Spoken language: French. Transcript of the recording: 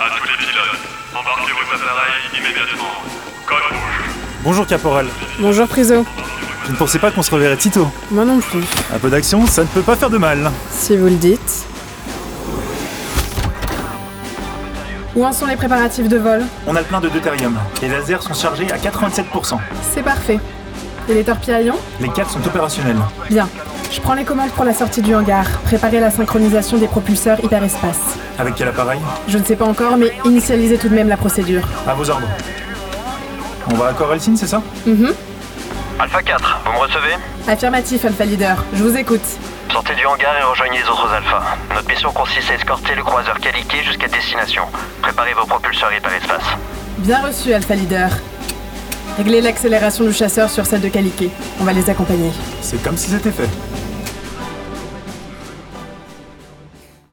À tous les pilotes, embarquez vos appareils immédiatement. Code rouge. Bonjour Caporal. Bonjour Priso. Je ne pensais pas qu'on se reverrait si tôt. Moi non plus. Un peu d'action, ça ne peut pas faire de mal. Si vous le dites. Où en sont les préparatifs de vol? On a le plein de deutérium. Les lasers sont chargés à 87%. C'est parfait. Et les torpilles-avions? Les 4 sont opérationnels. Bien. Je prends les commandes pour la sortie du hangar. Préparez la synchronisation des propulseurs hyperespace. Avec quel appareil? Je ne sais pas encore, mais initialisez tout de même la procédure. À vos ordres. On va à Corelsin, c'est ça? Alpha 4, vous me recevez? Affirmatif, Alpha Leader. Je vous écoute. Sortez du hangar et rejoignez les autres alphas. Notre mission consiste à escorter le croiseur Caliquet jusqu'à destination. Préparez vos propulseurs hyperespace. Bien reçu, Alpha Leader. Réglez l'accélération du chasseur sur celle de Caliquet. On va les accompagner. C'est comme si c'était fait.